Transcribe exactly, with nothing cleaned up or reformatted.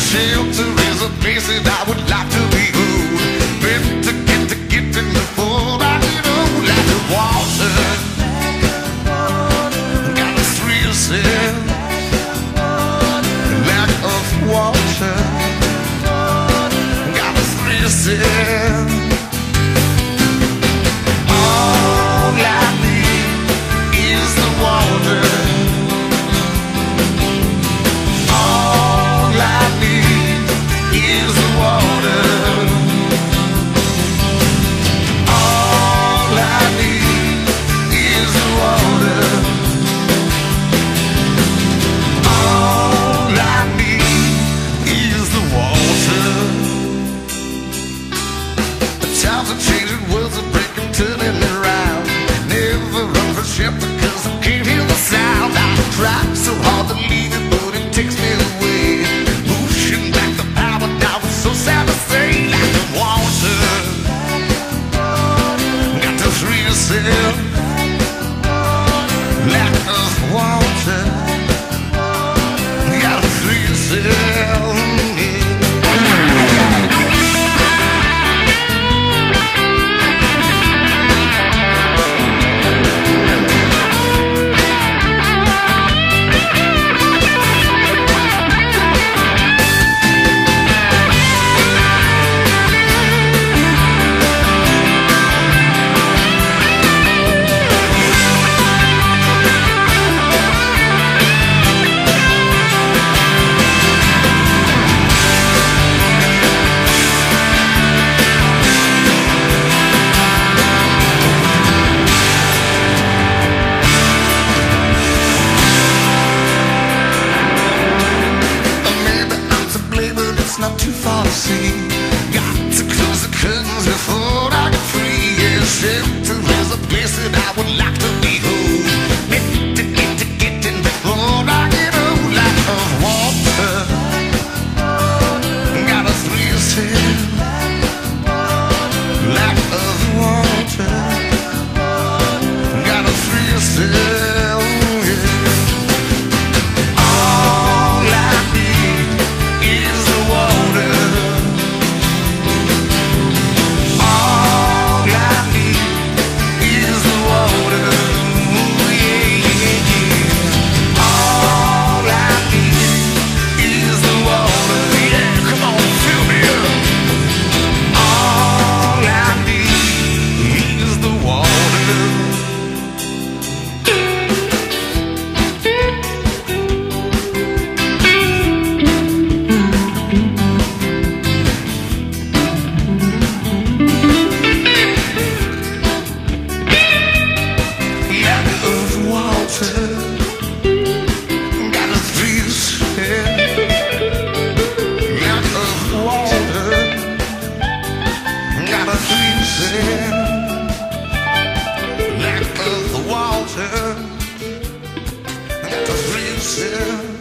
Shelter is a place that I would like to behold. Better get to getting before I get old. Like the water, got a thrill set. Like of water, got a thrill set. All I need is the water. Times are changing, worlds are breaking, turning around. Never run for shelter because I can't hear the sound. I try so hard to leave it, but it takes me away. Pushing back the power now, it's so sad to say. Like the water, got to free yourself. Lack of water, got to free yourself. Not too far to see. Got to close the curtains before I get free. Yeah, shelter is a place that I would like to behold. Better get to getting before I get old. Like of water, got a thrill set. Like of water, got a thrill set. Got a thrill set. Lack of water, got a thrill set. Lack of water, got a thrill set.